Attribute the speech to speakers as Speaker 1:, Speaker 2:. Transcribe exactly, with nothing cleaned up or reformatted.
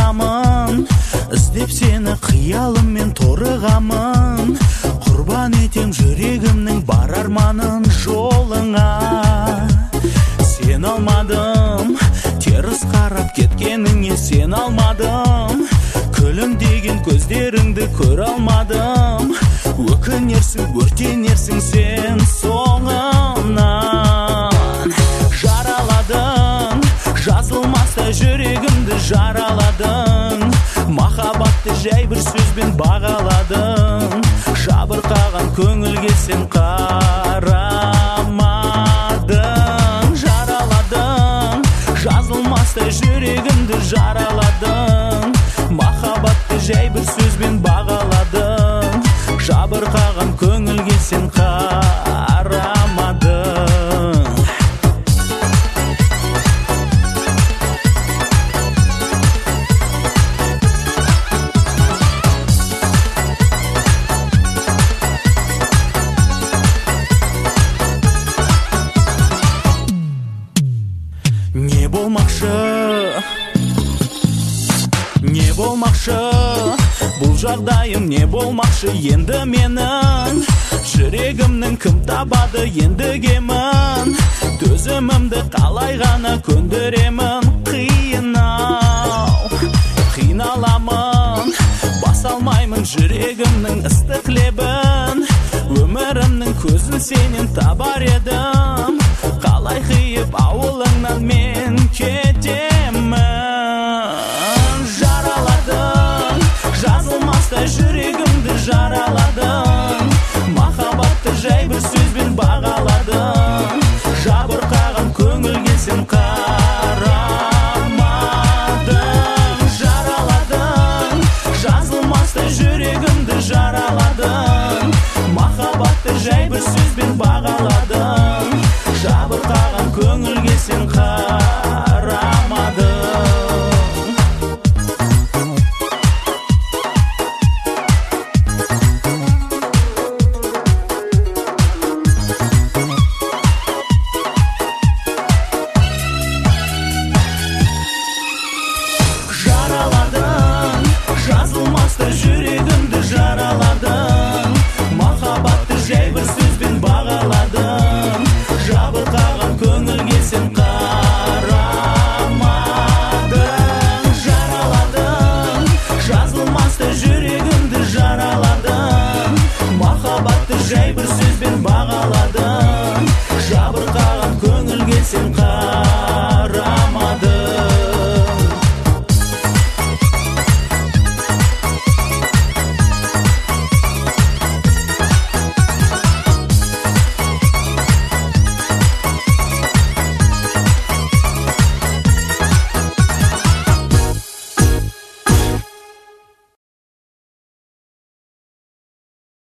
Speaker 1: барамын, іздеп сені қиялыммен торығамын. Құрбан етем жүрегімнің бар арманын жолыңа. Сен алмадым, теріс қарап кеткеніңе сен алмадым. Күлімдеген көздеріңді көр алмадым. Өкінерсің, өртенерсің сен соңынан. Жараладың, жазылмаста жүрегімді жараладың. Махаббатты жай бір сөзбен бағаладың. Жабырқаған көңілге сен қарамадың. Жараладың, жазылмаста жүрегімді жараладың. Махаббатты жай бір сөзбен бағаладың. Жабырқаған көңілге сен қарамадың. Не болмақшы, не болмақшы, бұл жағдайым не болмақшы енді менің. Жүрегімнің кім табады енді кемін. Төзімімді қалай ғана көндіремін. Қиын-ау, қиналамын, бас алмаймын жүрегімнің ыстық лебін. Өмірімнің көзін сенен табар едім. Қалай қиып ауылыңнан мен кетемін. Жараладың, жазылмаста жүрегімді жараладың. Махаббатты жай бір сөзбен бағаладың. Жабырқаған көңілге сен қарамадың. Жараладың, жазылмаста жүрегімді жараладың. Махаббатты жай бір сөзбен бағаладың. Жабырқаған көңілге сен қарамадың. Жараладың, жазылмаста жүрегімді